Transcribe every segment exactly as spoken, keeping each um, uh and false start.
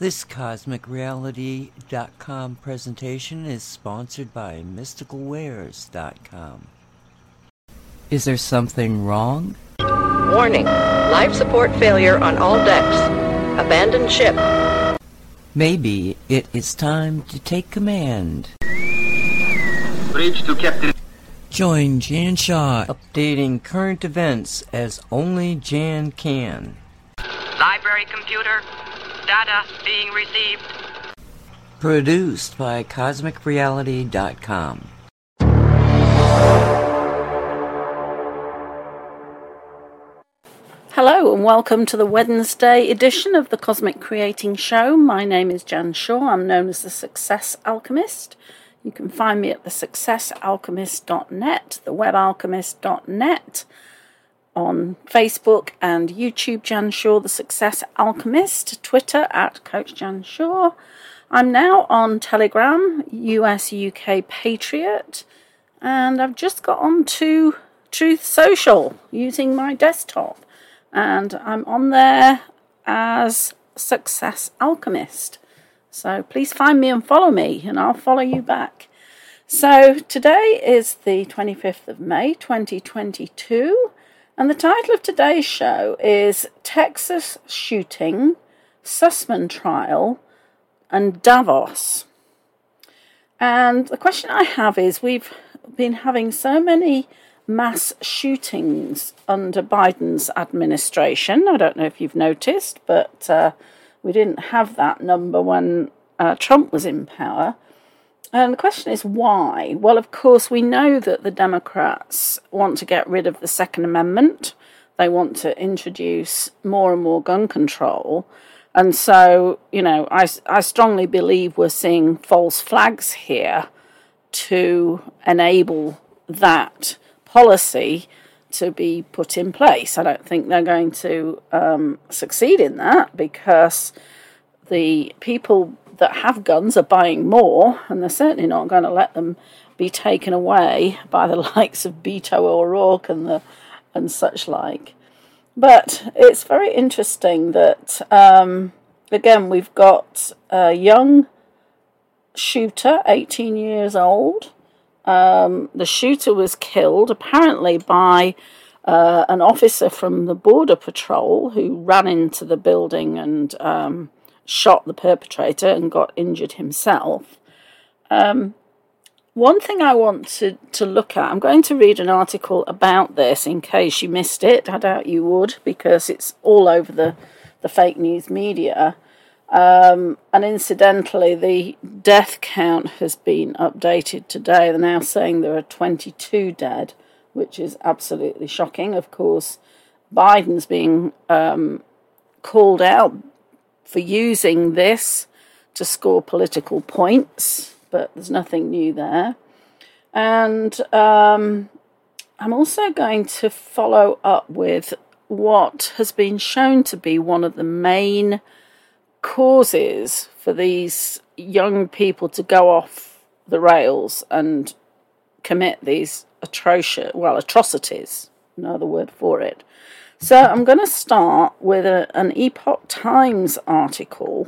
This Cosmic Reality dot com presentation is sponsored by Mystical Wares dot com. Is there something wrong? Warning. Life support failure on all decks. Abandon ship. Maybe it is time to take command. Bridge to Captain. Join Jan Shaw, updating current events as only Jan can. Library computer. Data being received. Produced by Cosmic Reality dot com. Hello and welcome to the Wednesday edition of the Cosmic Creating Show. My name is Jan Shaw. I'm known as the Success Alchemist. You can find me at the success alchemist dot net, the web alchemist dot net, on Facebook and YouTube, Jan Shaw, the Success Alchemist, Twitter at Coach Jan Shaw. I'm now on Telegram, U S U K Patriot, and I've just got onto Truth Social using my desktop, and I'm on there as Success Alchemist. So please find me and follow me, and I'll follow you back. So today is the twenty-fifth of May, twenty twenty-two. And the title of today's show is Texas Shooting, Sussman Trial, and Davos. And the question I have is, we've been having so many mass shootings under Biden's administration. I don't know if you've noticed, but uh, we didn't have that number when uh, Trump was in power. And the question is why? Well, of course, we know that the Democrats want to get rid of the Second Amendment. They want to introduce more and more gun control. And so, you know, I, I strongly believe we're seeing false flags here to enable that policy to be put in place. I don't think they're going to um, succeed in that, because the people that have guns are buying more, and they're certainly not going to let them be taken away by the likes of Beto O'Rourke and the and such like. But it's very interesting that um, again we've got a young shooter, eighteen years old. Um, the shooter was killed apparently by uh, an officer from the Border Patrol who ran into the building and um, shot the perpetrator and got injured himself. Um, one thing I want to, to look at, I'm going to read an article about this in case you missed it. I doubt you would, because it's all over the, the fake news media. Um, and incidentally, the death count has been updated today. They're now saying there are twenty-two dead, which is absolutely shocking. Of course, Biden's being um, called out for using this to score political points, but there's nothing new there. And um, I'm also going to follow up with what has been shown to be one of the main causes for these young people to go off the rails and commit these atrocious, well, atrocities, no other word for it. So I'm going to start with a, an Epoch Times article,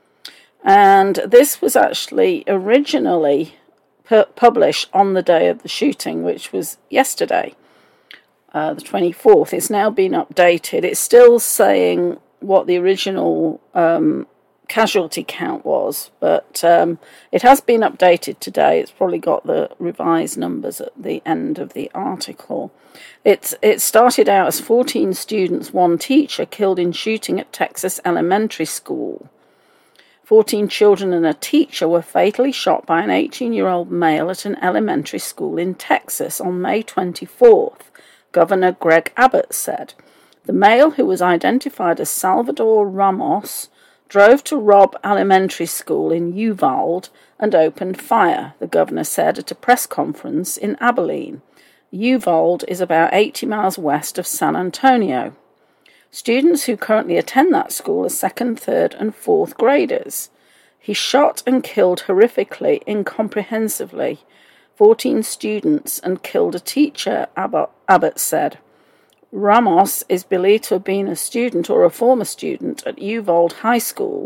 and this was actually originally pu- published on the day of the shooting, which was yesterday, uh, the twenty-fourth. It's now been updated. It's still saying what the original um, casualty count was, but um, it has been updated today. It's probably got the revised numbers at the end of the article. It's, it started out as fourteen students, one teacher killed in shooting at Texas elementary school. fourteen children and a teacher were fatally shot by an eighteen-year-old male at an elementary school in Texas on May twenty-fourth, Governor Greg Abbott said. The male, who was identified as Salvador Ramos, drove to Robb Elementary School in Uvalde and opened fire, the governor said at a press conference in Abilene. Uvalde is about eighty miles west of San Antonio. Students who currently attend that school are second, third, and fourth graders. He shot and killed horrifically, incomprehensibly, fourteen students and killed a teacher, Abbott, Abbott said. Ramos is believed to have been a student or a former student at Uvalde High School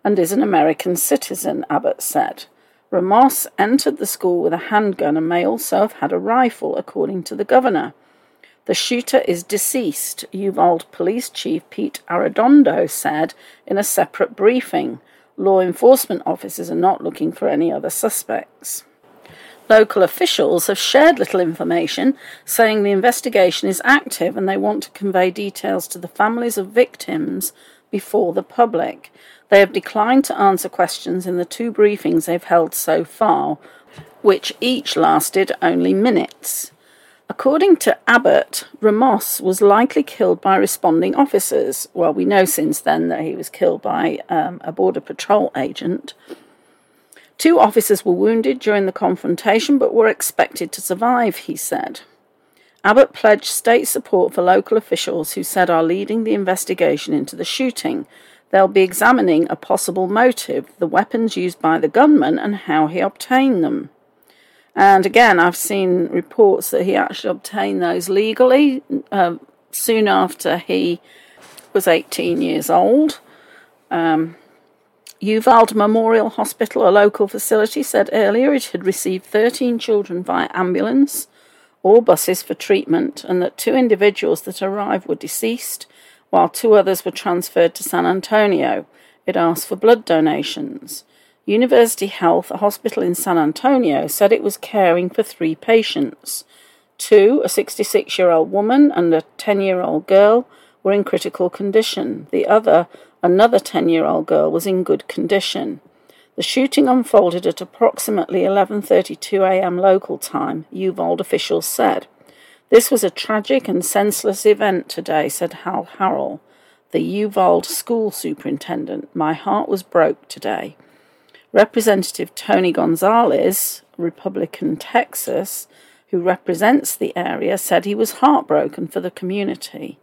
and is an American citizen, Abbott said. Ramos entered the school with a handgun and may also have had a rifle, according to the governor. The shooter is deceased, Uvalde Police Chief Pete Arredondo said in a separate briefing. Law enforcement officers are not looking for any other suspects. Local officials have shared little information, saying the investigation is active and they want to convey details to the families of victims before the public. They have declined to answer questions in the two briefings they've held so far, which each lasted only minutes. According to Abbott, Ramos was likely killed by responding officers. Well, we know since then that he was killed by um, a Border Patrol agent. Two officers were wounded during the confrontation but were expected to survive, he said. Abbott pledged state support for local officials who said are leading the investigation into the shooting. They'll be examining a possible motive, the weapons used by the gunman, and how he obtained them. And again, I've seen reports that he actually obtained those legally uh, soon after he was eighteen years old. Um, Uvalde Memorial Hospital, a local facility, said earlier it had received thirteen children via ambulance or buses for treatment, and that two individuals that arrived were deceased, while two others were transferred to San Antonio. It asked for blood donations. University Health, a hospital in San Antonio, said it was caring for three patients. Two, a sixty-six-year-old woman and a ten-year-old girl, were in critical condition. The other, another ten-year-old girl, was in good condition. The shooting unfolded at approximately eleven thirty-two a.m. local time, Uvalde officials said. This was a tragic and senseless event today, said Hal Harrell, the Uvalde school superintendent. My heart was broke today. Representative Tony Gonzalez, Republican Texas, who represents the area, said he was heartbroken for the community.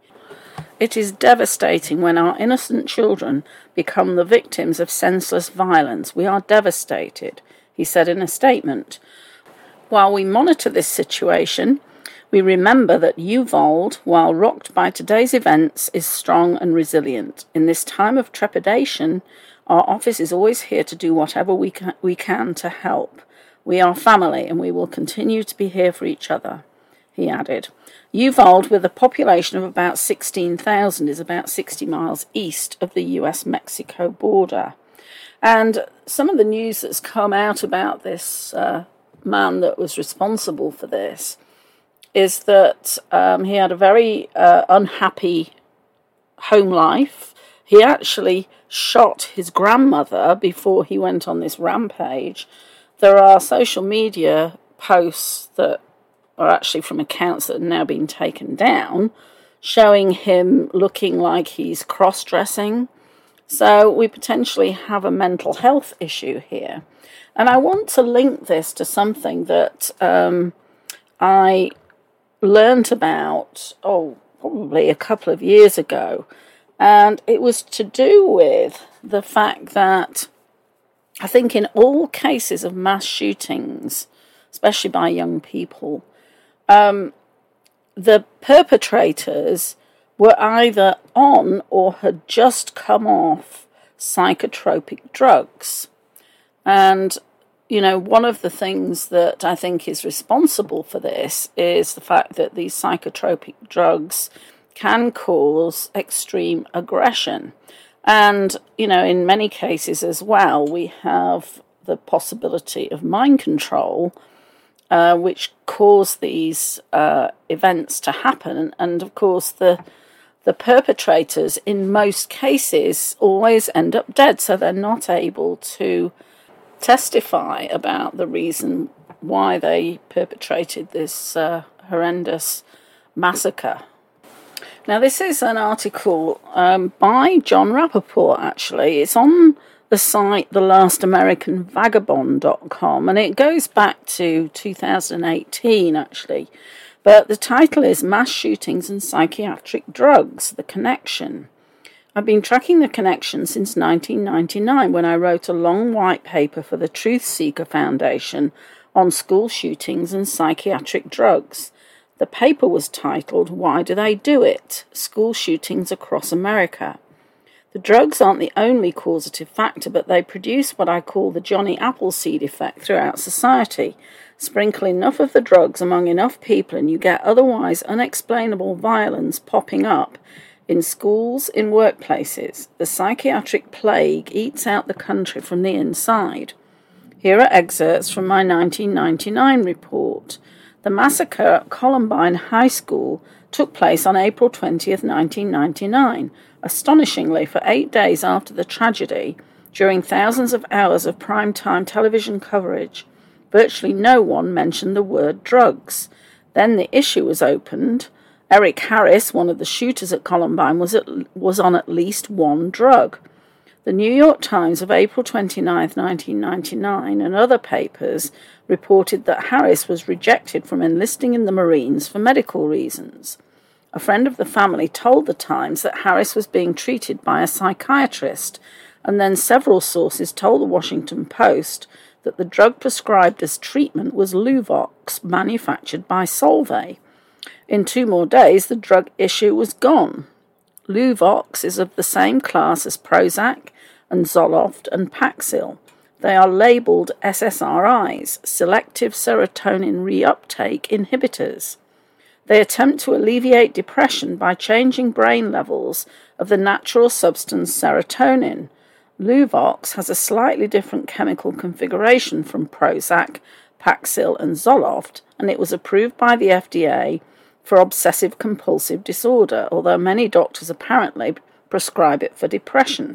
It is devastating when our innocent children become the victims of senseless violence. We are devastated, he said in a statement. While we monitor this situation, we remember that Uvalde, while rocked by today's events, is strong and resilient. In this time of trepidation, our office is always here to do whatever we can, we can to help. We are family and we will continue to be here for each other, he added. Uvalde, with a population of about sixteen thousand, is about sixty miles east of the U S Mexico border. And some of the news that's come out about this uh, man that was responsible for this is that um, he had a very uh, unhappy home life. He actually shot his grandmother before he went on this rampage. There are social media posts that are actually from accounts that have now been taken down, showing him looking like he's cross-dressing. So we potentially have a mental health issue here. And I want to link this to something that um, I learnt about, oh, probably a couple of years ago. And it was to do with the fact that I think in all cases of mass shootings, especially by young people, um, the perpetrators were either on or had just come off psychotropic drugs. And, you know, one of the things that I think is responsible for this is the fact that these psychotropic drugs can cause extreme aggression. And, you know, in many cases as well, we have the possibility of mind control, uh, which cause these uh, events to happen. And, of course, the the perpetrators, in most cases, always end up dead, so they're not able to testify about the reason why they perpetrated this uh, horrendous massacre. Now, this is an article um, by John Rappaport, actually. It's on the site the last american vagabond dot com, and it goes back to two thousand eighteen, actually. But the title is Mass Shootings and Psychiatric Drugs, The Connection. I've been tracking the connection since nineteen ninety-nine, when I wrote a long white paper for the Truth Seeker Foundation on school shootings and psychiatric drugs. The paper was titled, Why Do They Do It? School Shootings Across America. The drugs aren't the only causative factor, but they produce what I call the Johnny Appleseed effect throughout society. Sprinkle enough of the drugs among enough people and you get otherwise unexplainable violence popping up in schools, in workplaces. The psychiatric plague eats out the country from the inside. Here are excerpts from my nineteen ninety-nine report. The massacre at Columbine High School took place on April twentieth, nineteen ninety-nine. Astonishingly, for eight days after the tragedy, during thousands of hours of prime-time television coverage, virtually no one mentioned the word drugs. Then the issue was opened. Eric Harris, one of the shooters at Columbine, was, at, was on at least one drug. The New York Times of April twenty-ninth, nineteen ninety-nine, and other papers reported that Harris was rejected from enlisting in the Marines for medical reasons. A friend of the family told the Times that Harris was being treated by a psychiatrist, and then several sources told the Washington Post that the drug prescribed as treatment was Luvox, manufactured by Solvay. In two more days, the drug issue was gone. Luvox is of the same class as Prozac and Zoloft and Paxil. They are labelled S S R Is, selective serotonin reuptake inhibitors. They attempt to alleviate depression by changing brain levels of the natural substance serotonin. Luvox has a slightly different chemical configuration from Prozac, Paxil and Zoloft, and it was approved by the F D A for obsessive-compulsive disorder, although many doctors apparently prescribe it for depression.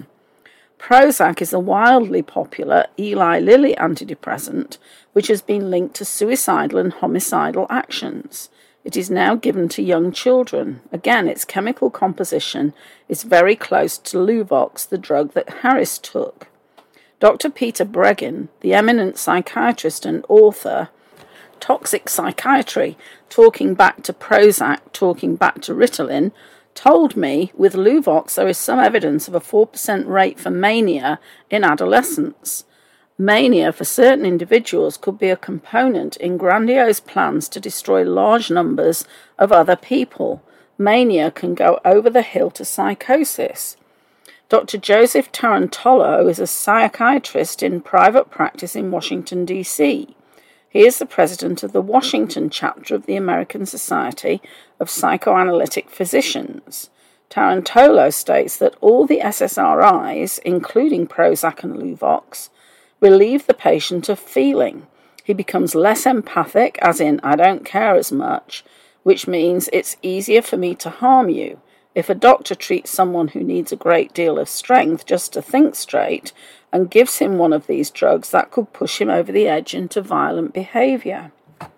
Prozac is a wildly popular Eli Lilly antidepressant, which has been linked to suicidal and homicidal actions. It is now given to young children. Again, its chemical composition is very close to Luvox, the drug that Harris took. Doctor Peter Breggin, the eminent psychiatrist and author, Toxic Psychiatry, talking back to Prozac, talking back to Ritalin, told me with Luvox there is some evidence of a four percent rate for mania in adolescence. Mania for certain individuals could be a component in grandiose plans to destroy large numbers of other people. Mania can go over the hill to psychosis. Doctor Joseph Tarantolo is a psychiatrist in private practice in Washington, D C He is the president of the Washington chapter of the American Society of Psychoanalytic Physicians. Tarantolo states that all the S S R Is, including Prozac and Luvox, relieve the patient of feeling. He becomes less empathic, as in, I don't care as much, which means it's easier for me to harm you. If a doctor treats someone who needs a great deal of strength just to think straight and gives him one of these drugs, that could push him over the edge into violent behaviour.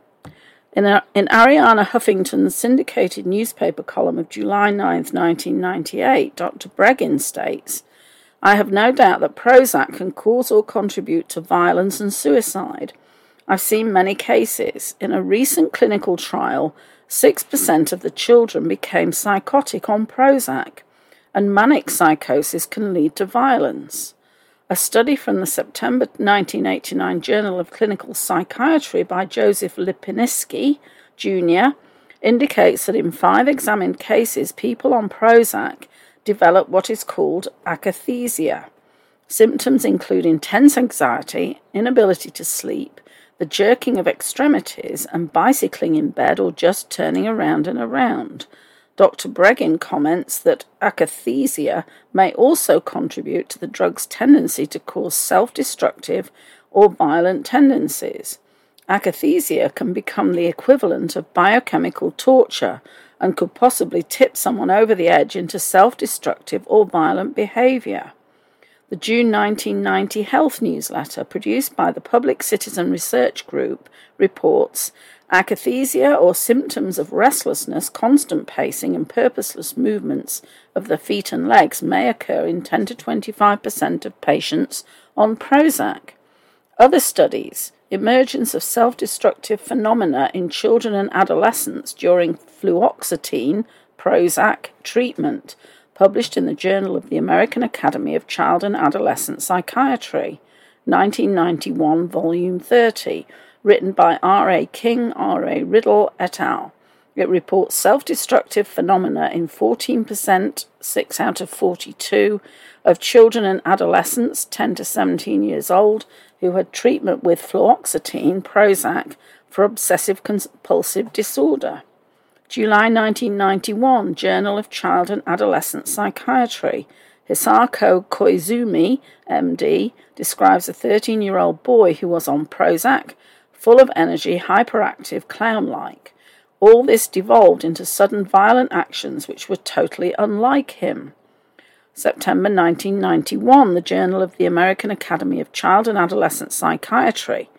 In, a, in Ariana Huffington's syndicated newspaper column of July ninth, nineteen ninety-eight, Doctor Breggin states, I have no doubt that Prozac can cause or contribute to violence and suicide. I've seen many cases. In a recent clinical trial, six percent of the children became psychotic on Prozac, and manic psychosis can lead to violence. A study from the September nineteen eighty-nine Journal of Clinical Psychiatry by Joseph Lipinski, Junior, indicates that in five examined cases, people on Prozac develop what is called akathisia. Symptoms include intense anxiety, inability to sleep, the jerking of extremities, and bicycling in bed or just turning around and around. Doctor Breggin comments that akathisia may also contribute to the drug's tendency to cause self-destructive or violent tendencies. Akathisia can become the equivalent of biochemical torture and could possibly tip someone over the edge into self-destructive or violent behaviour. The June nineteen ninety health newsletter, produced by the Public Citizen Research Group, reports akathisia, or symptoms of restlessness, constant pacing and purposeless movements of the feet and legs, may occur in ten to twenty-five percent of patients on Prozac. Other studies, emergence of self-destructive phenomena in children and adolescents during fluoxetine, Prozac treatment, published in the Journal of the American Academy of Child and Adolescent Psychiatry, nineteen ninety-one, volume thirty, written by R A King, R A Riddle, et al. It reports self-destructive phenomena in fourteen percent, six out of forty-two, of children and adolescents ten to seventeen years old who had treatment with fluoxetine, Prozac, for obsessive-compulsive disorder. July nineteen ninety-one, Journal of Child and Adolescent Psychiatry. Hisako Koizumi, M D, describes a thirteen-year-old boy who was on Prozac, full of energy, hyperactive, clown-like. All this devolved into sudden violent actions which were totally unlike him. September nineteen ninety-one, the Journal of the American Academy of Child and Adolescent Psychiatry.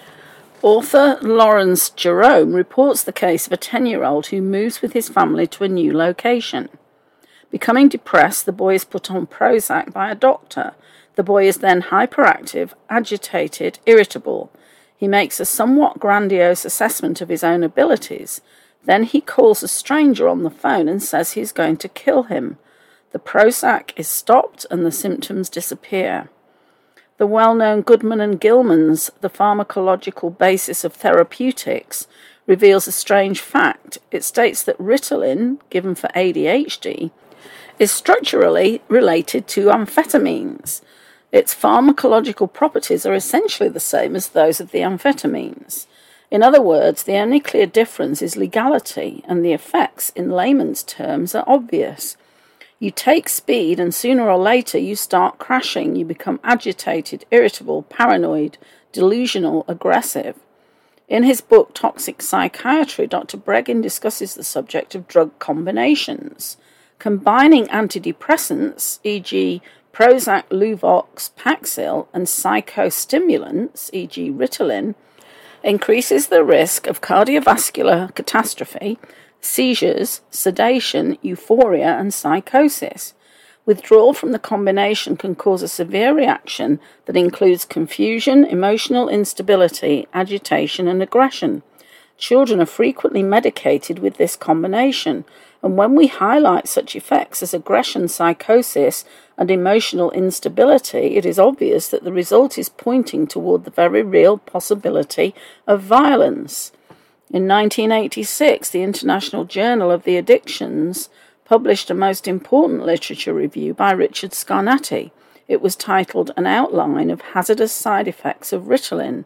Author Lawrence Jerome reports the case of a ten-year-old who moves with his family to a new location. Becoming depressed, the boy is put on Prozac by a doctor. The boy is then hyperactive, agitated, irritable. He makes a somewhat grandiose assessment of his own abilities. Then he calls a stranger on the phone and says he is going to kill him. The Prozac is stopped and the symptoms disappear. The well-known Goodman and Gilman's The Pharmacological Basis of Therapeutics reveals a strange fact. It states that Ritalin, given for A D H D, is structurally related to amphetamines. Its pharmacological properties are essentially the same as those of the amphetamines. In other words, the only clear difference is legality, and the effects, in layman's terms, are obvious. You take speed, and sooner or later you start crashing. You become agitated, irritable, paranoid, delusional, aggressive. In his book Toxic Psychiatry, Doctor Breggin discusses the subject of drug combinations. Combining antidepressants, for example Prozac, Luvox, Paxil, and psychostimulants, for example Ritalin, increases the risk of cardiovascular catastrophe, seizures, sedation, euphoria, and psychosis. Withdrawal from the combination can cause a severe reaction that includes confusion, emotional instability, agitation, and aggression. Children are frequently medicated with this combination, and when we highlight such effects as aggression, psychosis, and emotional instability, it is obvious that the result is pointing toward the very real possibility of violence. In nineteen eighty-six, the International Journal of the Addictions published a most important literature review by Richard Scarnati. It was titled An Outline of Hazardous Side Effects of Ritalin,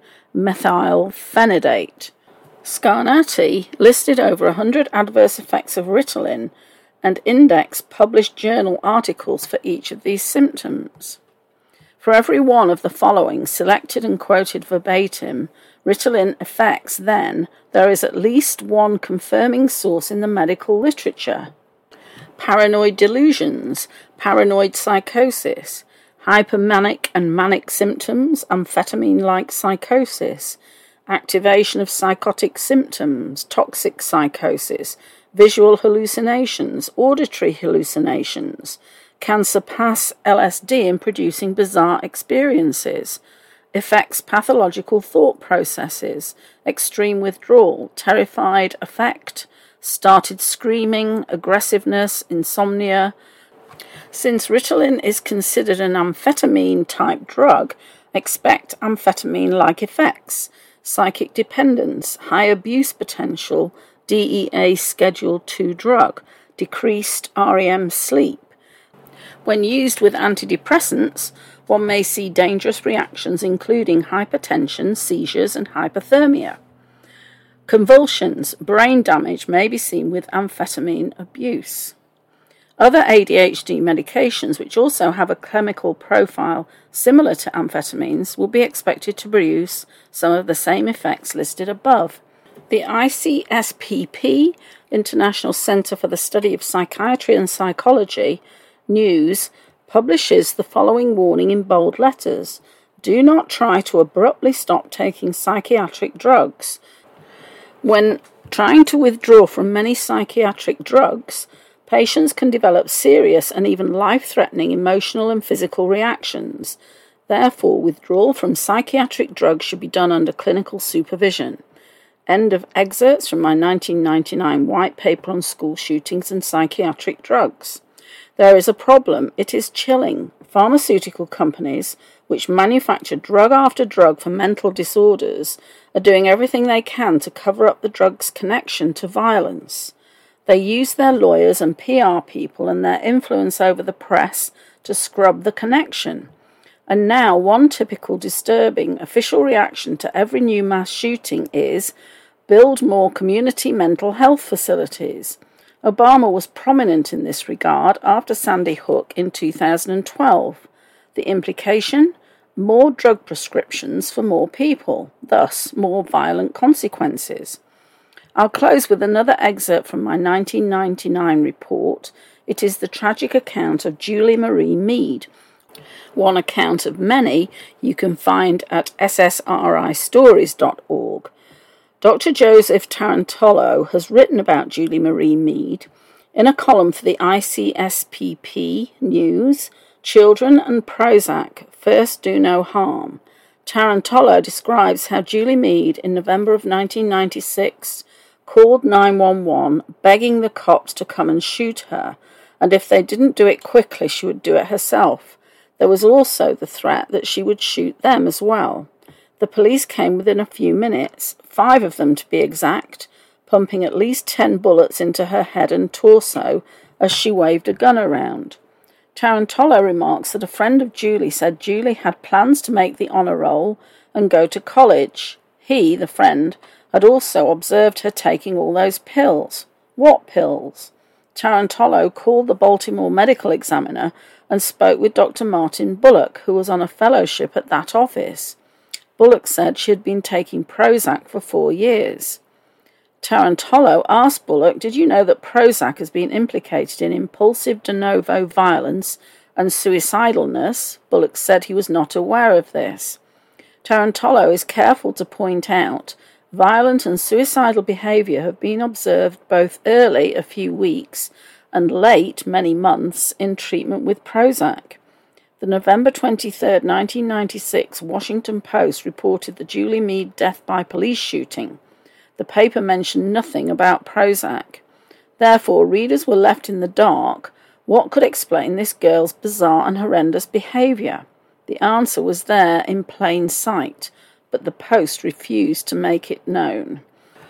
Methylphenidate. Scarnati listed over one hundred adverse effects of Ritalin and indexed published journal articles for each of these symptoms. For every one of the following, selected and quoted verbatim, Ritalin effects, then, there is at least one confirming source in the medical literature. Paranoid delusions, paranoid psychosis, hypermanic and manic symptoms, amphetamine-like psychosis, activation of psychotic symptoms, toxic psychosis, visual hallucinations, auditory hallucinations, can surpass L S D in producing bizarre experiences, affects pathological thought processes, extreme withdrawal, terrified affect, started screaming, aggressiveness, insomnia. Since Ritalin is considered an amphetamine-type drug, expect amphetamine-like effects, psychic dependence, high abuse potential, D E A Schedule two drug, decreased R E M sleep. When used with antidepressants, one may see dangerous reactions including hypertension, seizures, and hypothermia. Convulsions, brain damage may be seen with amphetamine abuse. Other A D H D medications, which also have a chemical profile similar to amphetamines, will be expected to produce some of the same effects listed above. The I C S P P, International Center for the Study of Psychiatry and Psychology, News, publishes the following warning in bold letters. Do not try to abruptly stop taking psychiatric drugs. When trying to withdraw from many psychiatric drugs, patients can develop serious and even life-threatening emotional and physical reactions. Therefore, withdrawal from psychiatric drugs should be done under clinical supervision. End of excerpts from my nineteen ninety-nine white paper on school shootings and psychiatric drugs. There is a problem. It is chilling. pharmaceutical companies, which manufacture drug after drug for mental disorders, are doing everything they can to cover up the drug's connection to violence. They use their lawyers and P R people and their influence over the press to scrub the connection. And now one typical disturbing official reaction to every new mass shooting is build more community mental health facilities. Obama was prominent in this regard after Sandy Hook in two thousand twelve. The implication? More drug prescriptions for more people, thus more violent consequences. I'll close with another excerpt from my nineteen ninety-nine report. It is the tragic account of Julie Marie Mead, one account of many you can find at s s r i stories dot org. Doctor Joseph Tarantolo has written about Julie Marie Mead in a column for the I C S P P News, Children and Prozac First Do No Harm. Tarantolo describes how Julie Mead, in November of nineteen ninety-six, called nine one one begging the cops to come and shoot her, and if they didn't do it quickly, she would do it herself. There was also the threat that she would shoot them as well. The police came within a few minutes, five of them to be exact, pumping at least ten bullets into her head and torso as she waved a gun around. Tarantolo remarks that a friend of Julie said Julie had plans to make the honour roll and go to college. He, the friend, had also observed her taking all those pills. What pills? Tarantolo called the Baltimore Medical Examiner and spoke with Doctor Martin Bullock, who was on a fellowship at that office. Bullock said she had been taking Prozac for four years. Tarantolo asked Bullock, did you know that Prozac has been implicated in impulsive de novo violence and suicidalness? Bullock said he was not aware of this. Tarantolo is careful to point out violent and suicidal behaviour have been observed both early, a few weeks, and late, many months, in treatment with Prozac. The November twenty-third, nineteen ninety-six Washington Post reported the Julie Mead death by police shooting. The paper mentioned nothing about Prozac. Therefore, readers were left in the dark. What could explain this girl's bizarre and horrendous behaviour? The answer was there in plain sight, but the Post refused to make it known.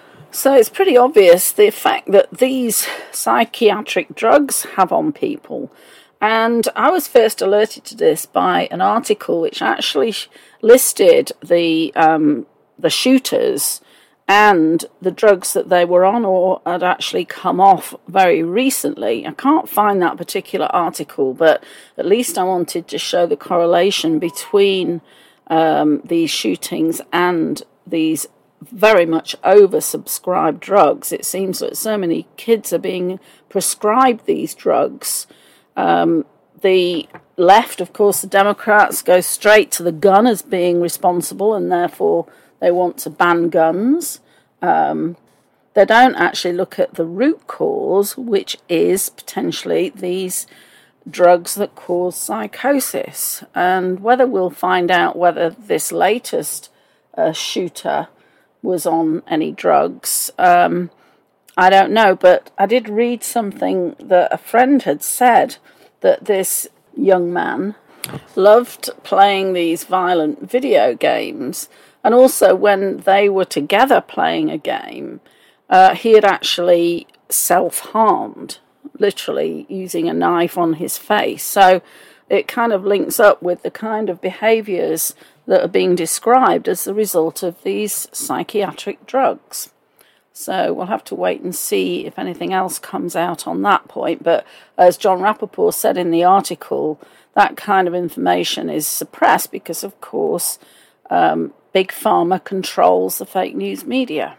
So it's pretty obvious the effect that these psychiatric drugs have on people. And I was first alerted to this by an article which actually listed the um, the shooters and the drugs that they were on or had actually come off very recently. I can't find that particular article, but at least I wanted to show the correlation between um, these shootings and these very much oversubscribed drugs. It seems that so many kids are being prescribed these drugs. Um, the left, of course, the Democrats, go straight to the gun as being responsible, and therefore they want to ban guns. Um, they don't actually look at the root cause, which is potentially these drugs that cause psychosis. And whether we'll find out whether this latest uh, shooter was on any drugs, um, I don't know. But I did read something that a friend had said, that this young man loved playing these violent video games. And also when they were together playing a game, uh, he had actually self-harmed, literally using a knife on his face. So it kind of links up with the kind of behaviours that are being described as the result of these psychiatric drugs. So we'll have to wait and see if anything else comes out on that point. But as John Rappaport said in the article, that kind of information is suppressed because, of course, um, Big Pharma controls the fake news media.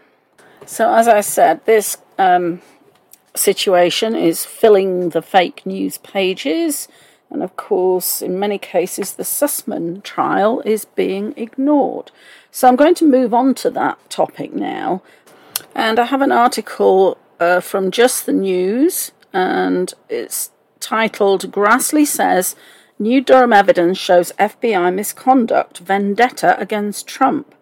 So as I said, this um, situation is filling the fake news pages. And of course, in many cases, the Sussman trial is being ignored. So I'm going to move on to that topic now. And I have an article uh, from Just the News, and it's titled, Grassley Says New Durham Evidence Shows F B I Misconduct, Vendetta Against Trump.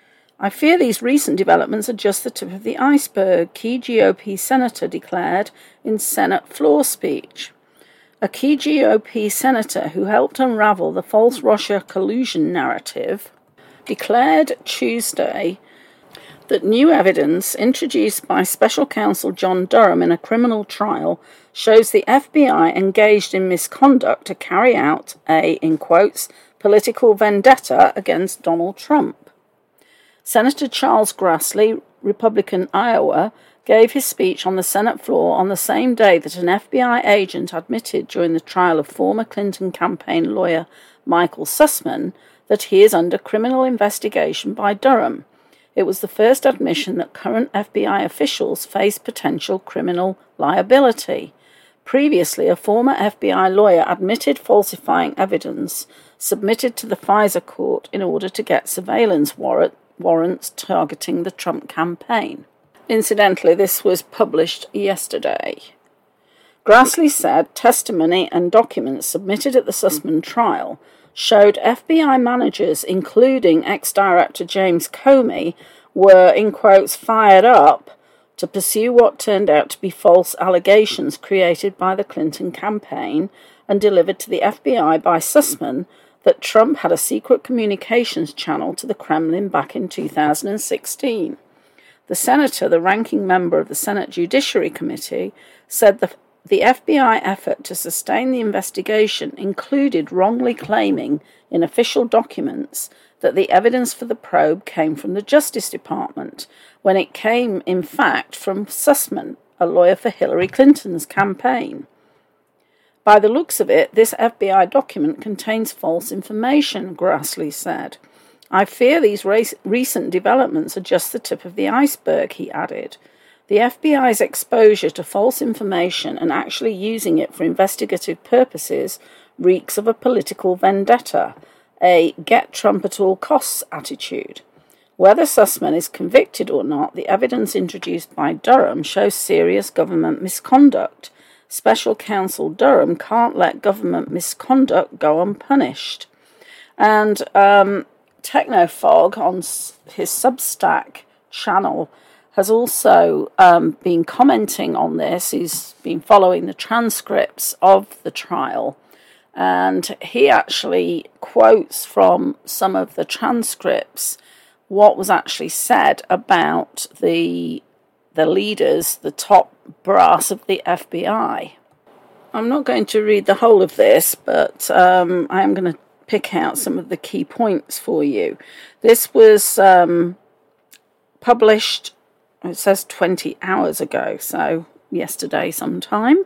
I fear these recent developments are just the tip of the iceberg, key G O P senator declared in Senate floor speech. a key G O P senator who helped unravel the false Russia collusion narrative, declared Tuesday that new evidence introduced by Special Counsel John Durham in a criminal trial shows the F B I engaged in misconduct to carry out a, in quotes, political vendetta against Donald Trump. Senator Charles Grassley, Republican Iowa, gave his speech on the Senate floor on the same day that an F B I agent admitted during the trial of former Clinton campaign lawyer Michael Sussman that he is under criminal investigation by Durham. It was the first admission that current F B I officials face potential criminal liability. Previously, a former F B I lawyer admitted falsifying evidence submitted to the FISA court in order to get surveillance warrant, warrants targeting the Trump campaign. Incidentally, this was published yesterday. Grassley said testimony and documents submitted at the Sussman trial showed F B I managers, including ex-director James Comey, were, in quotes, fired up to pursue what turned out to be false allegations created by the Clinton campaign and delivered to the F B I by Sussman that Trump had a secret communications channel to the Kremlin back in two thousand sixteen. The senator, the ranking member of the Senate Judiciary Committee, said the, the F B I effort to sustain the investigation included wrongly claiming in official documents that the evidence for the probe came from the Justice Department, when it came, in fact, from Sussman, a lawyer for Hillary Clinton's campaign. By the looks of it, this F B I document contains false information, Grassley said. I fear these race- recent developments are just the tip of the iceberg, he added. The F B I's exposure to false information and actually using it for investigative purposes reeks of a political vendetta, a get Trump at all costs attitude. Whether Sussman is convicted or not, the evidence introduced by Durham shows serious government misconduct. Special Counsel Durham can't let government misconduct go unpunished. And, um... Technofog on his Substack channel has also um, been commenting on this. He's been following the transcripts of the trial, and he actually quotes from some of the transcripts what was actually said about the the leaders, the top brass of the F B I. I'm not going to read the whole of this, but um, I am going to pick out some of the key points for you. This was um, published, it says twenty hours ago, so yesterday sometime.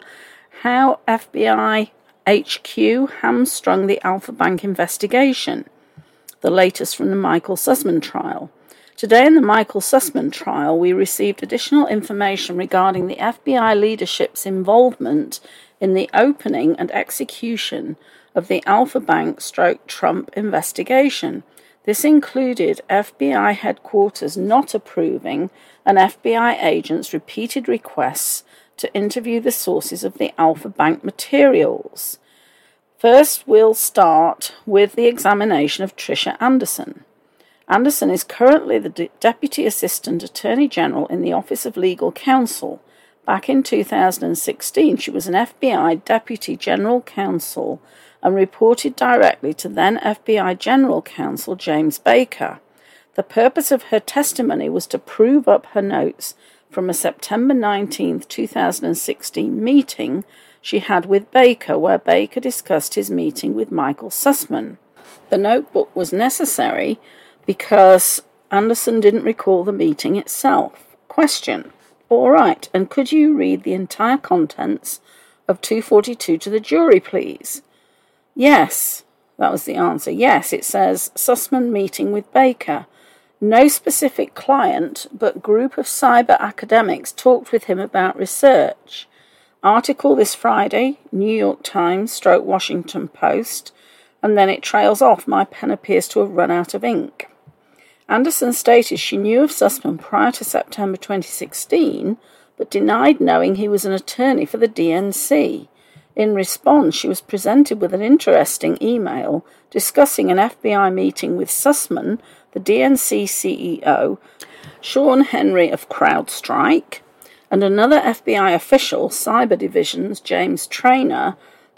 How F B I H Q hamstrung the Alpha Bank investigation. The latest from the Michael Sussman trial. Today in the Michael Sussman trial, we received additional information regarding the F B I leadership's involvement in the opening and execution of the Alpha Bank stroke Trump investigation. This included F B I headquarters not approving an F B I agent's repeated requests to interview the sources of the Alpha Bank materials. First, we'll start with the examination of Tricia Anderson. Anderson is currently the De- Deputy Assistant Attorney General in the Office of Legal Counsel. Back in two thousand sixteen, she was an F B I Deputy General Counsel and reported directly to then F B I General Counsel James Baker. The purpose of her testimony was to prove up her notes from a September nineteenth, two thousand sixteen meeting she had with Baker, where Baker discussed his meeting with Michael Sussman. The notebook was necessary because Anderson didn't recall the meeting itself. Question. All right, and could you read the entire contents of two forty-two to the jury, please? Yes, that was the answer. Yes, it says, Sussman meeting with Baker. No specific client, but group of cyber academics talked with him about research. Article this Friday, New York Times, stroke Washington Post, and then it trails off. My pen appears to have run out of ink. Anderson stated she knew of Sussman prior to September twenty sixteen, but denied knowing he was an attorney for the D N C. In response, she was presented with an interesting email discussing an F B I meeting with Sussman, the D N C C E O, Sean Henry of CrowdStrike, and another F B I official, Cyber Division's James Traynor,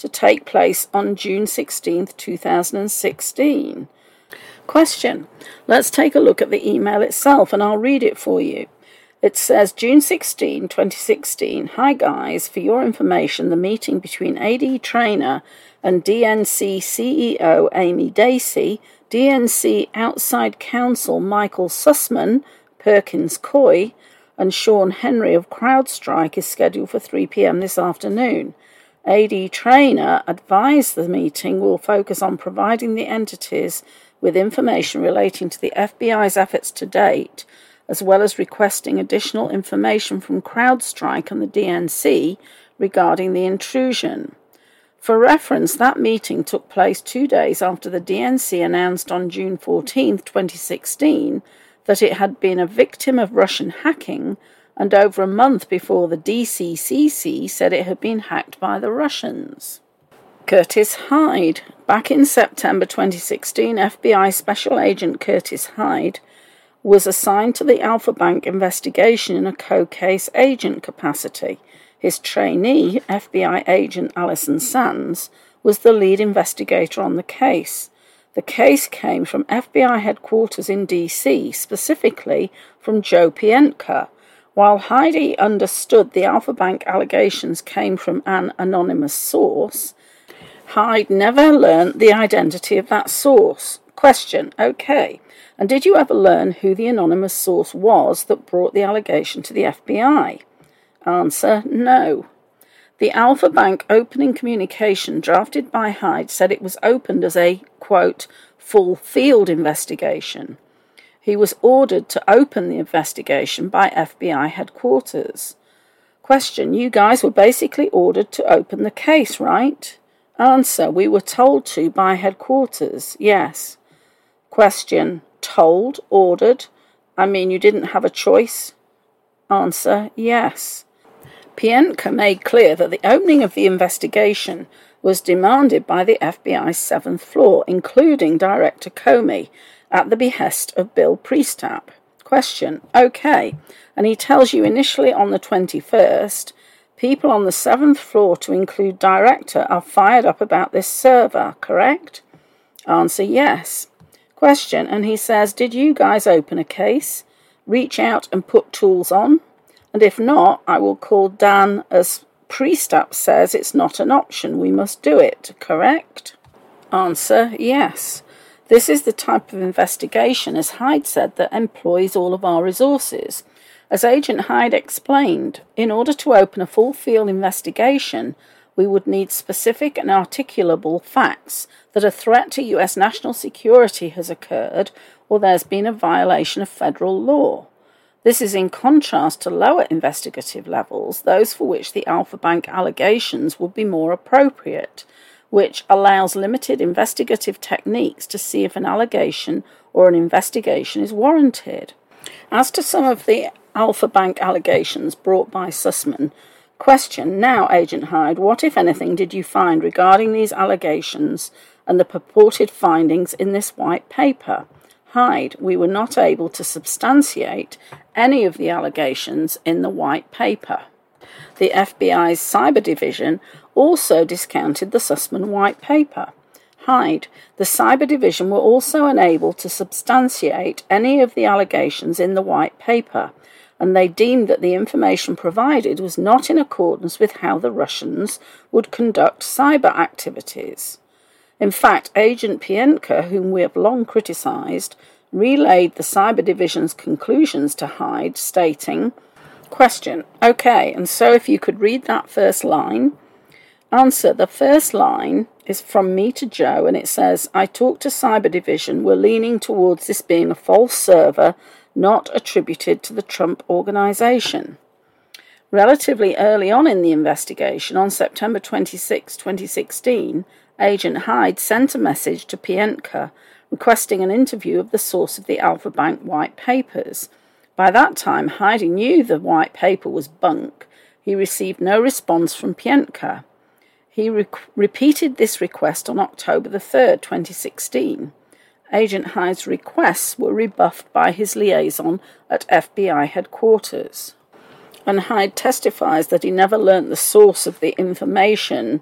to take place on June sixteenth, two thousand sixteen. Question. Let's take a look at the email itself and I'll read it for you. It says, June sixteenth, twenty sixteen. Hi guys, for your information, the meeting between A D Traynor and D N C C E O Amy Dacey, D N C outside counsel Michael Sussman, Perkins Coie, and Sean Henry of CrowdStrike is scheduled for three p.m. this afternoon. A D Traynor advised the meeting will focus on providing the entities with information relating to the F B I's efforts to date, as well as requesting additional information from CrowdStrike and the D N C regarding the intrusion. For reference, that meeting took place two days after the D N C announced on June fourteenth, twenty sixteen, that it had been a victim of Russian hacking, and over a month before the D C C C said it had been hacked by the Russians. Curtis Hyde. Back in September twenty sixteen, F B I Special Agent Curtis Hyde was assigned to the Alpha Bank investigation in a co-case agent capacity. His trainee, F B I agent Alison Sands, was the lead investigator on the case. The case came from F B I headquarters in D C, specifically from Joe Pientka. While Hyde understood the Alpha Bank allegations came from an anonymous source, Hyde never learned the identity of that source. Question. Okay. And did you ever learn who the anonymous source was that brought the allegation to the F B I? Answer. No. The Alpha Bank opening communication drafted by Hyde said it was opened as a, quote, full field investigation. He was ordered to open the investigation by F B I headquarters. Question. You guys were basically ordered to open the case, right? Answer. We were told to by headquarters. Yes. Question. Told, ordered. I mean, you didn't have a choice? Answer. Yes. Pientka made clear that the opening of the investigation was demanded by the F B I's seventh floor, including Director Comey, at the behest of Bill Priestap. Question. Okay. And he tells you initially on the twenty-first, people on the seventh floor, to include Director, are fired up about this server, correct? Answer. Yes. Question. And he says, did you guys open a case, reach out and put tools on? And if not, I will call Dan, as Priestap says it's not an option, we must do it, correct? Answer. Yes. This is the type of investigation, as Hyde said, that employs all of our resources. As Agent Hyde explained, in order to open a full field investigation, we would need specific and articulable facts that a threat to U S national security has occurred or there's been a violation of federal law. This is in contrast to lower investigative levels, those for which the Alpha Bank allegations would be more appropriate, which allows limited investigative techniques to see if an allegation or an investigation is warranted. As to some of the Alpha Bank allegations brought by Sussman, question. Now, Agent Hyde, what, if anything, did you find regarding these allegations and the purported findings in this white paper? Hyde, we were not able to substantiate any of the allegations in the white paper. The F B I's Cyber Division also discounted the Sussman white paper. Hyde, the Cyber Division were also unable to substantiate any of the allegations in the white paper, and they deemed that the information provided was not in accordance with how the Russians would conduct cyber activities. In fact, Agent Pientka, whom we have long criticised, relayed the Cyber Division's conclusions to Hyde, stating, question. Okay, and so if you could read that first line. Answer. The first line is from me to Joe, and it says, I talked to Cyber Division. We're leaning towards this being a false server not attributed to the Trump organization. Relatively early on in the investigation, on September twenty-sixth, twenty sixteen, Agent Hyde sent a message to Pientka requesting an interview of the source of the Alpha Bank white papers. By that time, Hyde knew the white paper was bunk. He received no response from Pientka. He re- repeated this request on October the third, twenty sixteen. Agent Hyde's requests were rebuffed by his liaison at F B I headquarters. And Hyde testifies that he never learnt the source of the information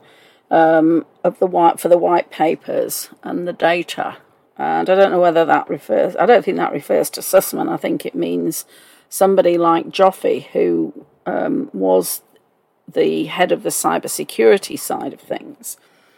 um, of the white for the white papers and the data. And I don't know whether that refers, I don't think that refers to Sussman. I think it means somebody like Joffe, who um, was the head of the cybersecurity side of things.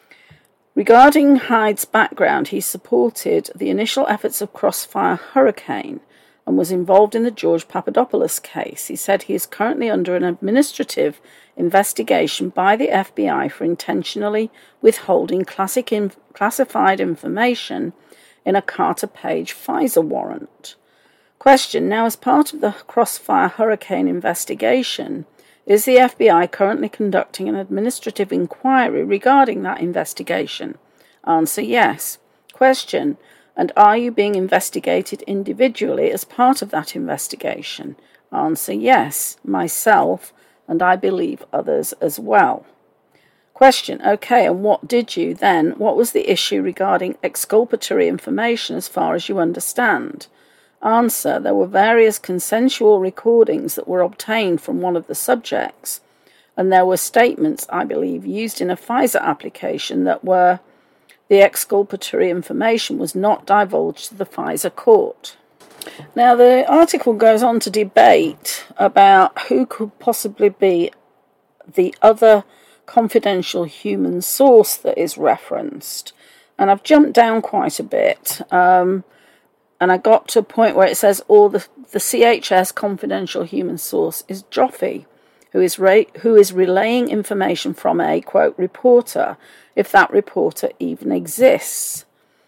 Regarding Hyde's background, he supported the initial efforts of Crossfire Hurricane and was involved in the George Papadopoulos case. He said he is currently under an administrative investigation by the F B I for intentionally withholding classic in, classified information in a Carter Page FISA warrant. Question: now, as part of the Crossfire Hurricane investigation, is the F B I currently conducting an administrative inquiry regarding that investigation? Answer: yes. Question: and are you being investigated individually as part of that investigation? Answer: yes, myself, and I believe others as well. Question: okay, and what did you then, what was the issue regarding exculpatory information as far as you understand? Answer: there were various consensual recordings that were obtained from one of the subjects, and there were statements, I believe, used in a FISA application that were, the exculpatory information was not divulged to the FISA court. Now, the article goes on to debate about who could possibly be the other confidential human source that is referenced. And I've jumped down quite a bit, um, and I got to a point where it says, all the, the C H S confidential human source is Joffe, who is, re- who is relaying information from a, quote, reporter, if that reporter even exists.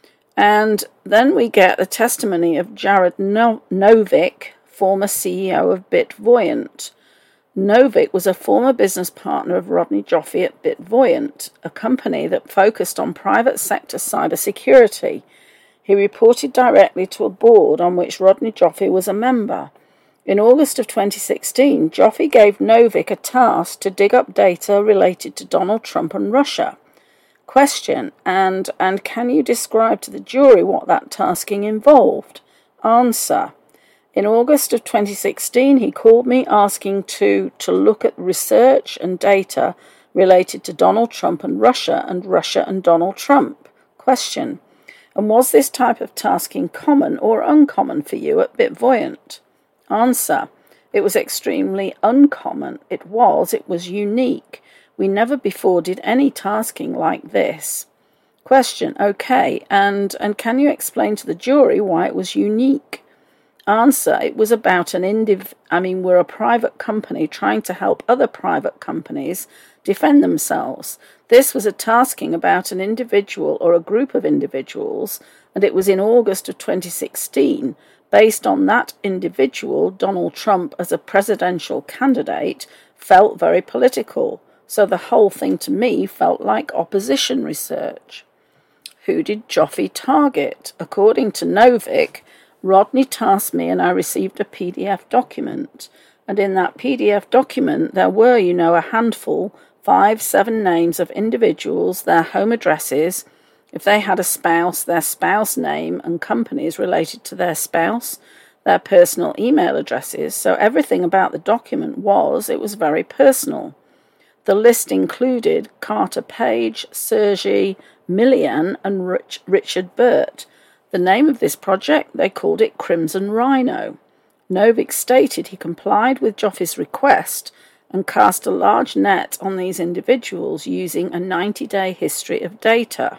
And then we get the testimony of Jared no- Novick, former C E O of BitVoyant. Novick was a former business partner of Rodney Joffe at BitVoyant, a company that focused on private sector cybersecurity. He reported directly to a board on which Rodney Joffe was a member. In August of twenty sixteen, Joffe gave Novick a task to dig up data related to Donald Trump and Russia. Question: and and can you describe to the jury what that tasking involved? Answer: in August of twenty sixteen, he called me asking to to look at research and data related to Donald Trump and Russia and Russia and Donald Trump. Question: and was this type of tasking common or uncommon for you at BitVoyant? Answer: it was extremely uncommon. It was, it was unique. We never before did any tasking like this. Question: okay, and, and can you explain to the jury why it was unique? Answer: it was about an indiv... I mean, we're a private company trying to help other private companies defend themselves. This was a tasking about an individual or a group of individuals, and it was in August of twenty sixteen. Based on that individual, Donald Trump, as a presidential candidate, felt very political. So the whole thing to me felt like opposition research. Who did Joffe target? According to Novick, Rodney tasked me and I received a P D F document. And in that P D F document, there were, you know, a handful, five, seven names of individuals, their home addresses, if they had a spouse, their spouse name and companies related to their spouse, their personal email addresses. So everything about the document was, it was very personal. The list included Carter Page, Sergey Milian, and Rich, Richard Burt. The name of this project, they called it Crimson Rhino. Novick stated he complied with Joffe's request and cast a large net on these individuals using a ninety-day history of data.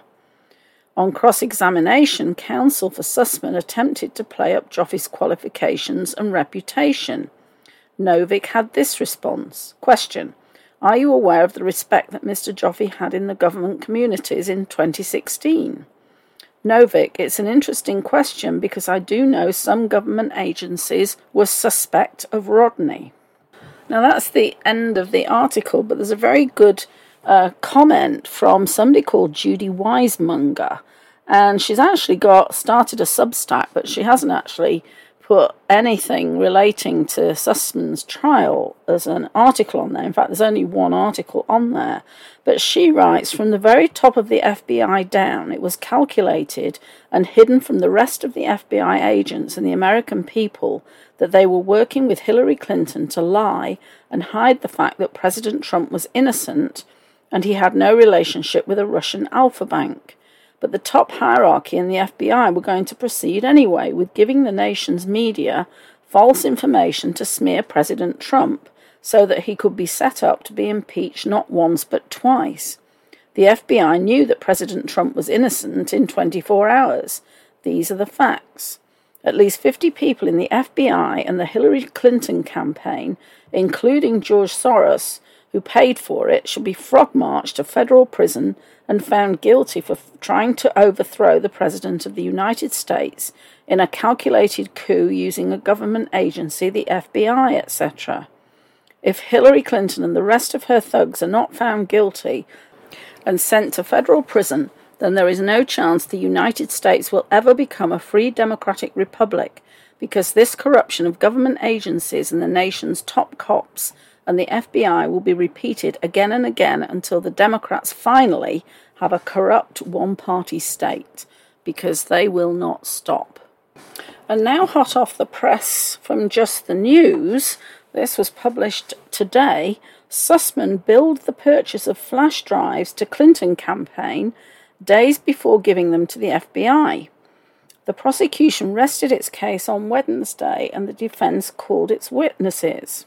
On cross-examination, counsel for Sussman attempted to play up Joffe's qualifications and reputation. Novick had this response. Question: are you aware of the respect that Mister Joffe had in the government communities in twenty sixteen? Novick: it's an interesting question because I do know some government agencies were suspect of Rodney. Now that's the end of the article, but there's a very good uh, comment from somebody called Judy Wisemonger, and she's actually got started a Substack, but she hasn't actually put anything relating to Sussman's trial as an article on there. In fact, there's only one article on there. But she writes, from the very top of the F B I down, it was calculated and hidden from the rest of the F B I agents and the American people that they were working with Hillary Clinton to lie and hide the fact that President Trump was innocent and he had no relationship with a Russian Alpha Bank. But the top hierarchy in the F B I were going to proceed anyway with giving the nation's media false information to smear President Trump so that he could be set up to be impeached not once but twice. The F B I knew that President Trump was innocent in twenty-four hours. These are the facts. At least fifty people in the F B I and the Hillary Clinton campaign, including George Soros, who paid for it, should be frog-marched to federal prison and found guilty for f- trying to overthrow the President of the United States in a calculated coup using a government agency, the F B I, et cetera. If Hillary Clinton and the rest of her thugs are not found guilty and sent to federal prison, then there is no chance the United States will ever become a free democratic republic, because this corruption of government agencies and the nation's top cops and the F B I will be repeated again and again until the Democrats finally have a corrupt one-party state, because they will not stop. And now, hot off the press from Just the News, this was published today, Sussman billed the purchase of flash drives to Clinton campaign days before giving them to the F B I. The prosecution rested its case on Wednesday and the defense called its witnesses.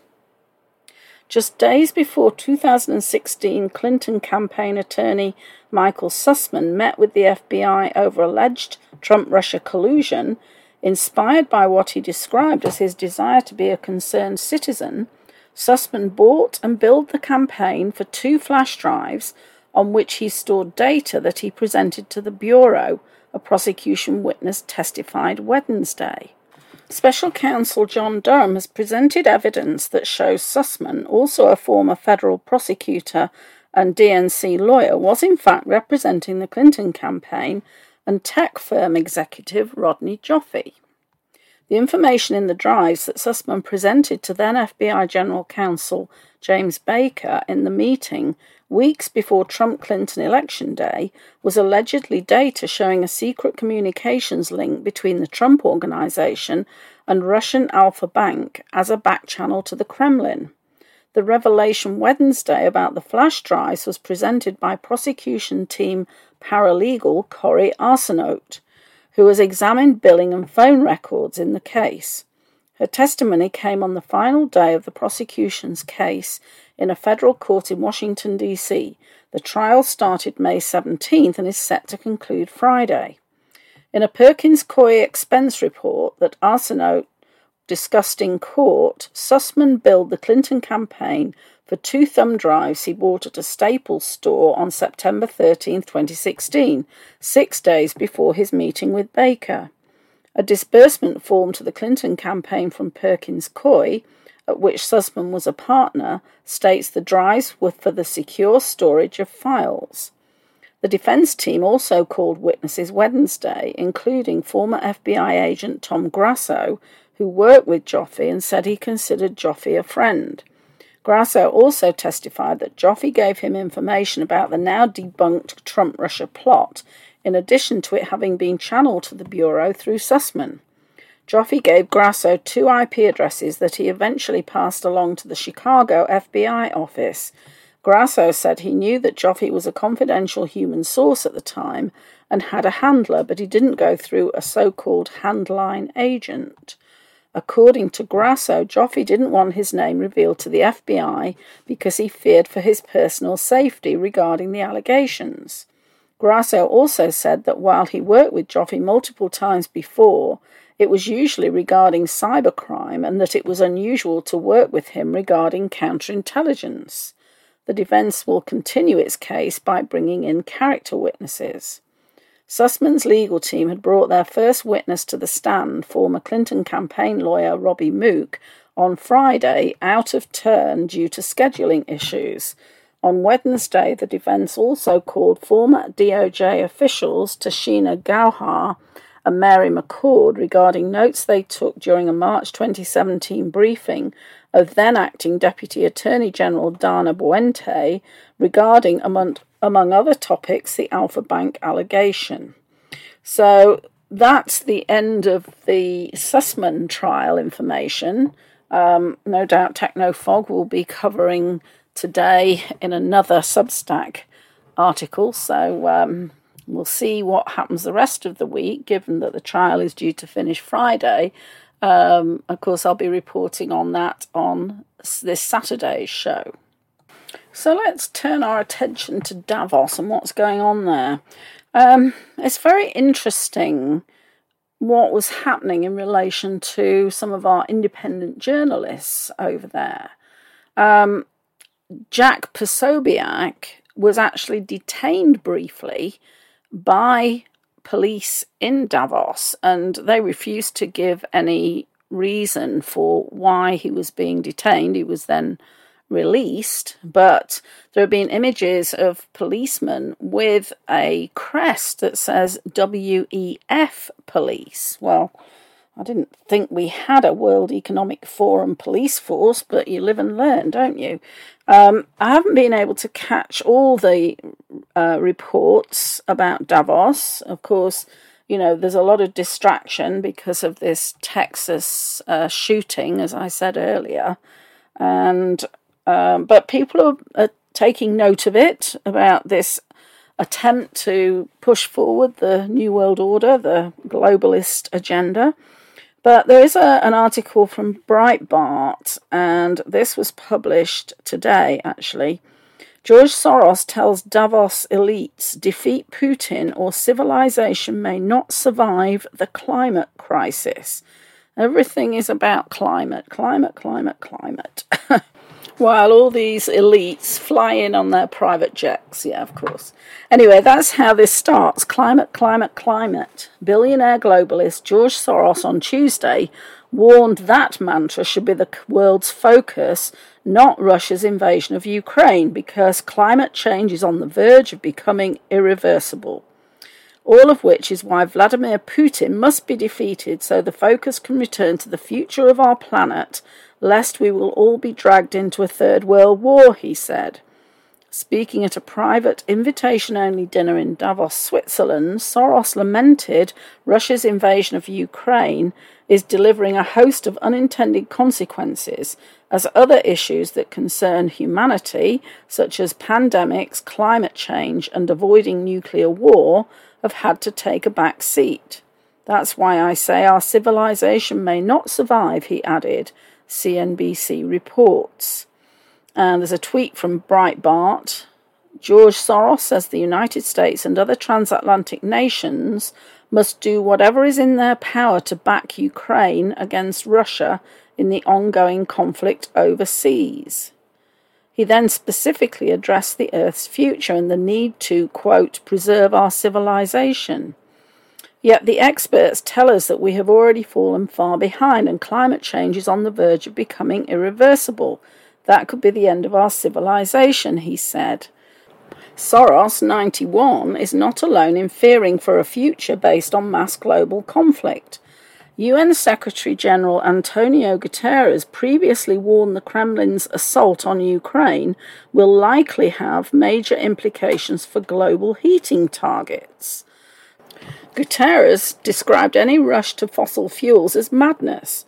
Just days before two thousand sixteen, Clinton campaign attorney Michael Sussman met with the F B I over alleged Trump-Russia collusion. Inspired by what he described as his desire to be a concerned citizen, Sussman bought and billed the campaign for two flash drives on which he stored data that he presented to the Bureau, a prosecution witness testified Wednesday. Special counsel John Durham has presented evidence that shows Sussman, also a former federal prosecutor and D N C lawyer, was in fact representing the Clinton campaign and tech firm executive Rodney Joffe. The information in the drives that Sussman presented to then F B I General Counsel James Baker in the meeting weeks before Trump-Clinton election day was allegedly data showing a secret communications link between the Trump Organization and Russian Alpha Bank as a back channel to the Kremlin. The revelation Wednesday about the flash drives was presented by prosecution team paralegal Corey Arsenault, who has examined billing and phone records in the case. Her testimony came on the final day of the prosecution's case in a federal court in Washington, D C. The trial started May seventeenth and is set to conclude Friday. In a Perkins Coie expense report that Arsenault discussed in court, Sussman billed the Clinton campaign for two thumb drives he bought at a Staples store on September thirteenth, twenty sixteen, six days before his meeting with Baker. A disbursement form to the Clinton campaign from Perkins Coie, at which Sussman was a partner, states the drives were for the secure storage of files. The defense team also called witnesses Wednesday, including former F B I agent Tom Grasso, who worked with Joffe and said he considered Joffe a friend. Grasso also testified that Joffe gave him information about the now debunked Trump-Russia plot, in addition to it having been channeled to the Bureau through Sussman. Joffe gave Grasso two I P addresses that he eventually passed along to the Chicago F B I office. Grasso said he knew that Joffe was a confidential human source at the time and had a handler, but he didn't go through a so-called handline agent. According to Grasso, Joffe didn't want his name revealed to the F B I because he feared for his personal safety regarding the allegations. Grasso also said that while he worked with Joffe multiple times before, it was usually regarding cybercrime and that it was unusual to work with him regarding counterintelligence. The defense will continue its case by bringing in character witnesses. Sussman's legal team had brought their first witness to the stand, former Clinton campaign lawyer Robbie Mook, on Friday, out of turn due to scheduling issues. On Wednesday, the defense also called former D O J officials Tashina Gauhar and Mary McCord regarding notes they took during a March twenty seventeen briefing of then-acting Deputy Attorney General Dana Boente regarding, among, among other topics, the Alpha Bank allegation. So that's the end of the Sussman trial information. Um, no doubt Technofog will be covering today in another Substack article. So um, we'll see what happens the rest of the week, given that the trial is due to finish Friday. Um, of course, I'll be reporting on that on this Saturday's show. So let's turn our attention to Davos and what's going on there. Um, it's very interesting what was happening in relation to some of our independent journalists over there. Um, Jack Posobiec was actually detained briefly by police in Davos, and they refused to give any reason for why he was being detained. He was then released, but there have been images of policemen with a crest that says W E F police. Well, I didn't think we had a World Economic Forum police force, but you live and learn, don't you? Um, I haven't been able to catch all the uh, reports about Davos. Of course, you know, there's a lot of distraction because of this Texas uh, shooting, as I said earlier, and Um, but people are, are taking note of it, about this attempt to push forward the New World Order, the globalist agenda. But there is a, an article from Breitbart, and this was published today, actually. George Soros tells Davos elites defeat Putin or civilization may not survive the climate crisis. Everything is about climate, climate, climate, climate. While all these elites fly in on their private jets. Yeah, of course. Anyway, that's how this starts. Climate, climate, climate. Billionaire globalist George Soros on Tuesday warned that mantra should be the world's focus, not Russia's invasion of Ukraine, because climate change is on the verge of becoming irreversible. All of which is why Vladimir Putin must be defeated so the focus can return to the future of our planet, lest we will all be dragged into a third world war, he said. Speaking at a private invitation-only dinner in Davos, Switzerland, Soros lamented Russia's invasion of Ukraine is delivering a host of unintended consequences, as other issues that concern humanity, such as pandemics, climate change, and avoiding nuclear war, have had to take a back seat. That's why I say our civilization may not survive, he added, C N B C reports. And there's a tweet from Breitbart. George Soros says the United States and other transatlantic nations must do whatever is in their power to back Ukraine against Russia in the ongoing conflict overseas. He then specifically addressed the Earth's future and the need to, quote, preserve our civilization. Yet the experts tell us that we have already fallen far behind and climate change is on the verge of becoming irreversible. That could be the end of our civilization, he said. Soros, ninety-one, is not alone in fearing for a future based on mass global conflict. U N Secretary-General Antonio Guterres previously warned the Kremlin's assault on Ukraine will likely have major implications for global heating targets. Guterres described any rush to fossil fuels as madness,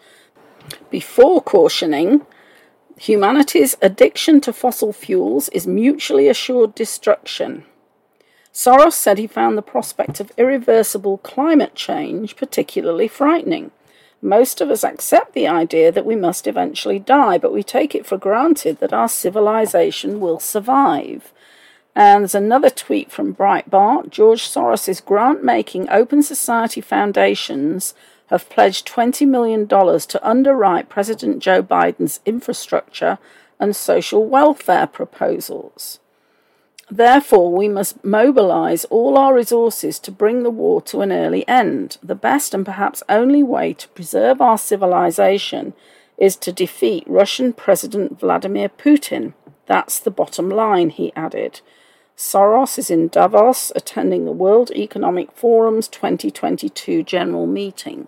before cautioning, humanity's addiction to fossil fuels is mutually assured destruction. Soros said he found the prospect of irreversible climate change particularly frightening. Most of us accept the idea that we must eventually die, but we take it for granted that our civilization will survive. And there's another tweet from Breitbart. George Soros' grant-making Open Society foundations have pledged twenty million dollars to underwrite President Joe Biden's infrastructure and social welfare proposals. Therefore, we must mobilize all our resources to bring the war to an early end. The best and perhaps only way to preserve our civilization is to defeat Russian President Vladimir Putin. That's the bottom line, he added. Soros is in Davos attending the World Economic Forum's twenty twenty-two general meeting.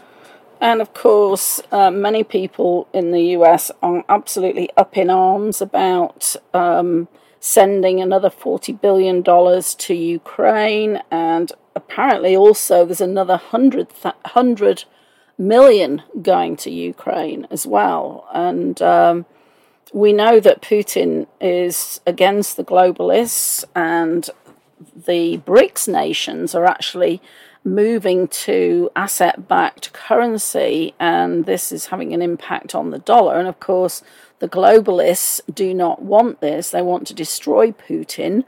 And of course, uh, many people in the U S are absolutely up in arms about um, sending another forty billion dollars to Ukraine, and apparently also there's another one hundred, one hundred million going to Ukraine as well. And um, we know that Putin is against the globalists, and the BRICS nations are actually moving to asset-backed currency, and this is having an impact on the dollar. And of course, the globalists do not want this. They want to destroy Putin,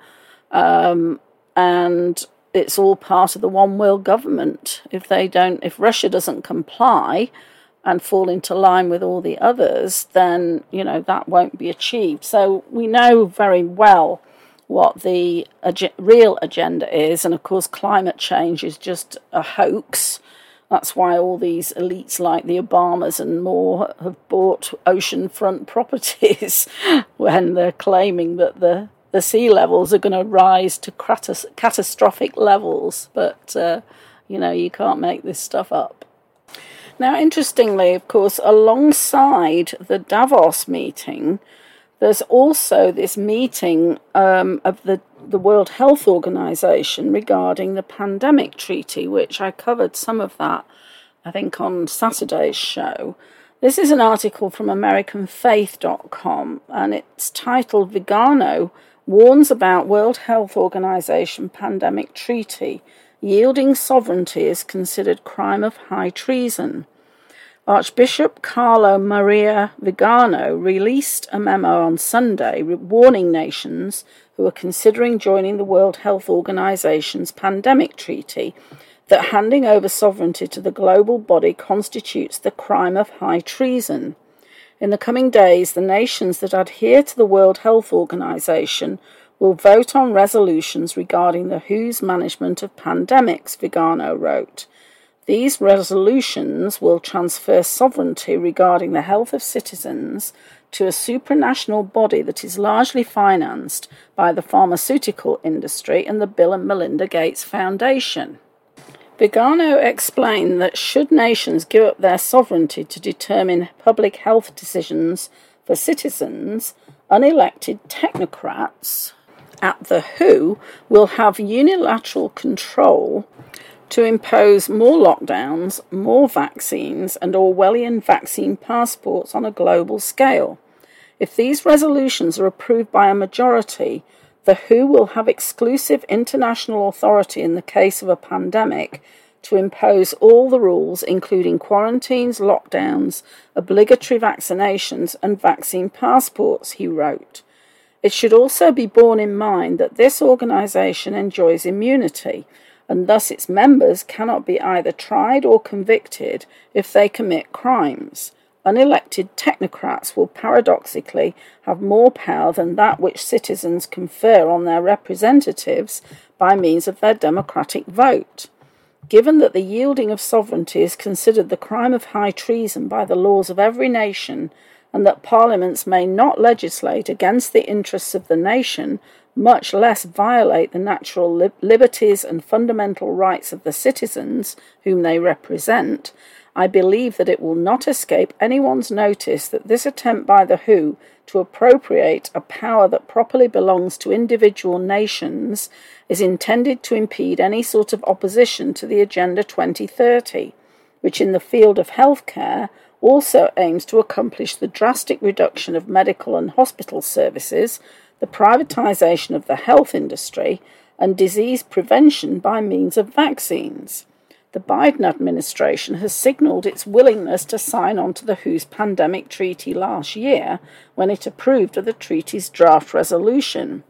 um, and it's all part of the one world government. If they don't, if Russia doesn't comply and fall into line with all the others, then, you know, that won't be achieved. So we know very well what the ag- real agenda is, and of course climate change is just a hoax. That's why all these elites like the Obamas and more have bought oceanfront properties when they're claiming that the, the sea levels are going to rise to catas- catastrophic levels. But, uh, you know, you can't make this stuff up. Now, interestingly, of course, alongside the Davos meeting, there's also this meeting um, of the, the World Health Organization regarding the pandemic treaty, which I covered some of that, I think, on Saturday's show. This is an article from American Faith dot com, and it's titled Vigano Warns About World Health Organization Pandemic Treaty. Yielding sovereignty is considered crime of high treason. Archbishop Carlo Maria Vigano released a memo on Sunday warning nations who are considering joining the World Health Organization's pandemic treaty that handing over sovereignty to the global body constitutes the crime of high treason. In the coming days, the nations that adhere to the World Health Organization will vote on resolutions regarding the W H O's management of pandemics, Vigano wrote. These resolutions will transfer sovereignty regarding the health of citizens to a supranational body that is largely financed by the pharmaceutical industry and the Bill and Melinda Gates Foundation. Vigano explained that should nations give up their sovereignty to determine public health decisions for citizens, unelected technocrats at the W H O will have unilateral control to impose more lockdowns, more vaccines, and Orwellian vaccine passports on a global scale. If these resolutions are approved by a majority, the W H O will have exclusive international authority in the case of a pandemic to impose all the rules, including quarantines, lockdowns, obligatory vaccinations, and vaccine passports, he wrote. It should also be borne in mind that this organisation enjoys immunity, and thus its members cannot be either tried or convicted if they commit crimes. Unelected technocrats will paradoxically have more power than that which citizens confer on their representatives by means of their democratic vote. Given that the yielding of sovereignty is considered the crime of high treason by the laws of every nation, and that parliaments may not legislate against the interests of the nation, much less violate the natural li- liberties and fundamental rights of the citizens whom they represent, I believe that it will not escape anyone's notice that this attempt by the W H O to appropriate a power that properly belongs to individual nations is intended to impede any sort of opposition to the Agenda twenty thirty, which in the field of healthcare also aims to accomplish the drastic reduction of medical and hospital services, the privatization of the health industry, and disease prevention by means of vaccines. The Biden administration has signalled its willingness to sign on to the W H O's pandemic treaty last year when it approved of the treaty's draft resolution.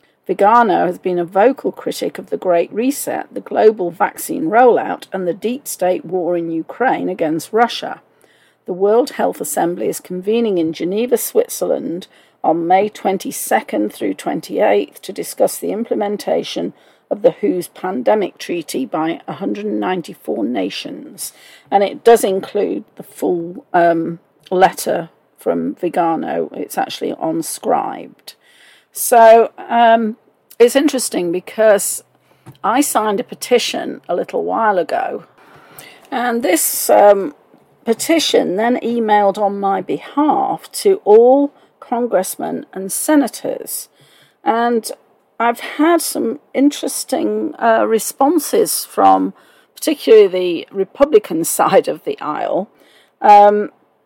Vigano has been a vocal critic of the Great Reset, the global vaccine rollout, and the deep state war in Ukraine against Russia. The World Health Assembly is convening in Geneva, Switzerland, on May twenty-second through twenty-eighth to discuss the implementation of the W H O's pandemic treaty by one hundred ninety-four nations. And it does include the full um, letter from Vigano. It's actually onscribed. So um, it's interesting because I signed a petition a little while ago, and this um, petition then emailed on my behalf to all congressmen and senators, and I've had some interesting uh, responses from particularly the Republican side of the aisle, um,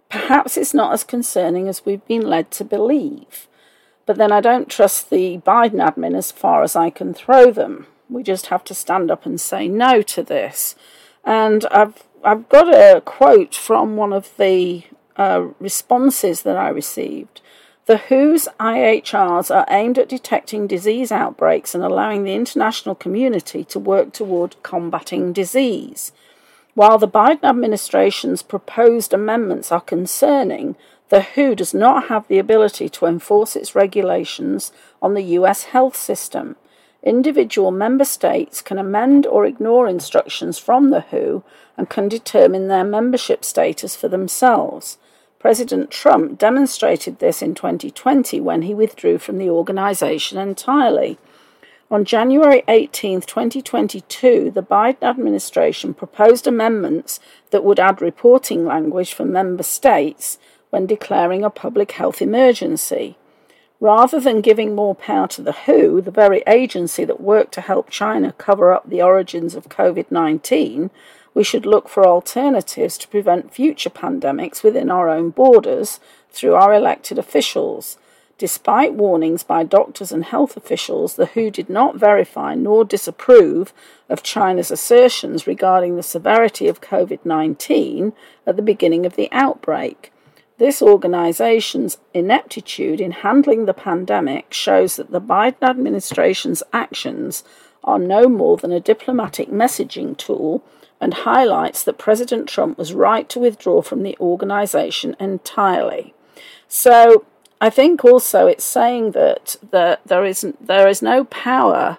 perhaps it's not as concerning as we've been led to believe. But then I don't trust the Biden admin as far as I can throw them. We just have to stand up and say no to this. And I've I've got a quote from one of the uh, responses that I received. The W H O's I H Rs are aimed at detecting disease outbreaks and allowing the international community to work toward combating disease. While the Biden administration's proposed amendments are concerning, the W H O does not have the ability to enforce its regulations on the U S health system. Individual member states can amend or ignore instructions from the W H O and can determine their membership status for themselves. President Trump demonstrated this in twenty twenty when he withdrew from the organization entirely. On January eighteenth, twenty twenty-two, the Biden administration proposed amendments that would add reporting language for member states when declaring a public health emergency. Rather than giving more power to the W H O, the very agency that worked to help China cover up the origins of COVID nineteen, we should look for alternatives to prevent future pandemics within our own borders through our elected officials. Despite warnings by doctors and health officials, the W H O did not verify nor disapprove of China's assertions regarding the severity of COVID nineteen at the beginning of the outbreak. This organization's ineptitude in handling the pandemic shows that the Biden administration's actions are no more than a diplomatic messaging tool and highlights that President Trump was right to withdraw from the organization entirely. So I think also it's saying that, that there isn't there is no power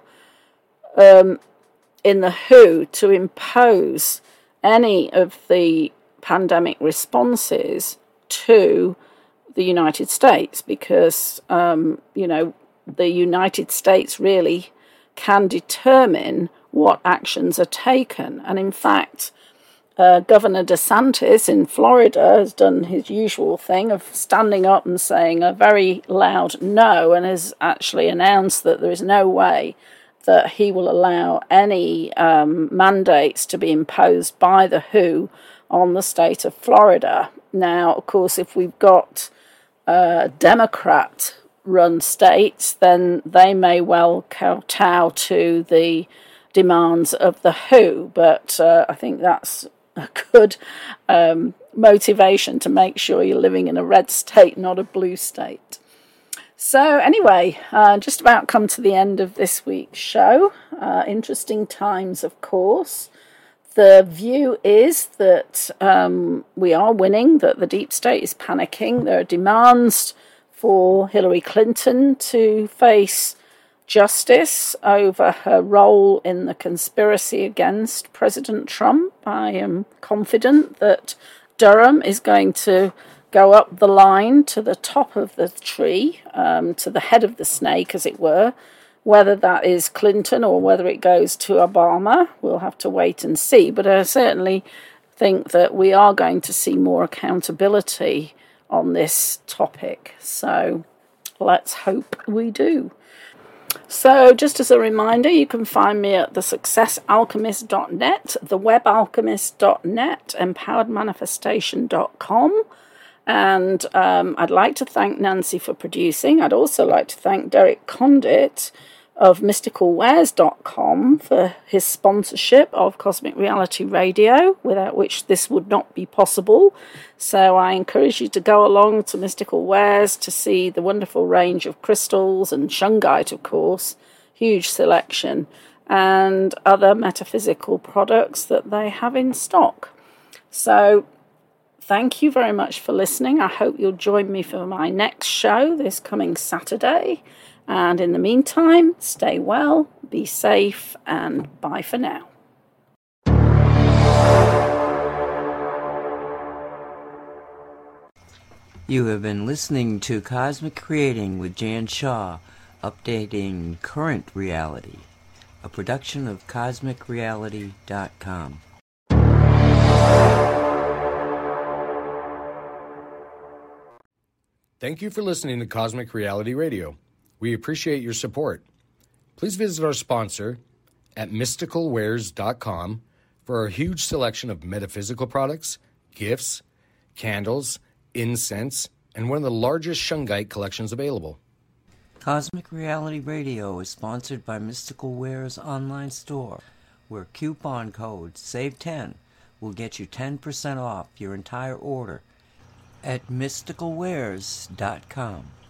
um, in the W H O to impose any of the pandemic responses to the United States, because um, you know the United States really can determine what actions are taken. And in fact, uh, Governor DeSantis in Florida has done his usual thing of standing up and saying a very loud no, and has actually announced that there is no way that he will allow any um, mandates to be imposed by the W H O on the state of Florida. Now, of course, if we've got uh, Democrat-run states, then they may well kowtow to the demands of the W H O, but uh, I think that's a good um, motivation to make sure you're living in a red state, not a blue state. So anyway, uh, just about come to the end of this week's show. Uh, interesting times, of course. The view is that um, we are winning, that the deep state is panicking. There are demands for Hillary Clinton to face justice over her role in the conspiracy against President Trump. I am confident that Durham is going to go up the line to the top of the tree, um, to the head of the snake, as it were. Whether that is Clinton or whether it goes to Obama, we'll have to wait and see. But I certainly think that we are going to see more accountability on this topic. So let's hope we do. So just as a reminder, you can find me at the success alchemist dot net, the web alchemist dot net, empowered manifestation dot com. And um, I'd like to thank Nancy for producing. I'd also like to thank Derek Condit of mystical wares dot com for his sponsorship of Cosmic Reality Radio, without which this would not be possible. So I encourage you to go along to Mystical Wares to see the wonderful range of crystals and shungite, of course, huge selection, and other metaphysical products that they have in stock. So thank you very much for listening. I hope you'll join me for my next show this coming Saturday. And in the meantime, stay well, be safe, and bye for now. You have been listening to Cosmic Creating with Jan Shaw, updating current reality, a production of cosmic reality dot com. Thank you for listening to Cosmic Reality Radio. We appreciate your support. Please visit our sponsor at mystical wares dot com for our huge selection of metaphysical products, gifts, candles, incense, and one of the largest shungite collections available. Cosmic Reality Radio is sponsored by Mystical Wares online store, where coupon code save ten will get you ten percent off your entire order at mystical wares dot com.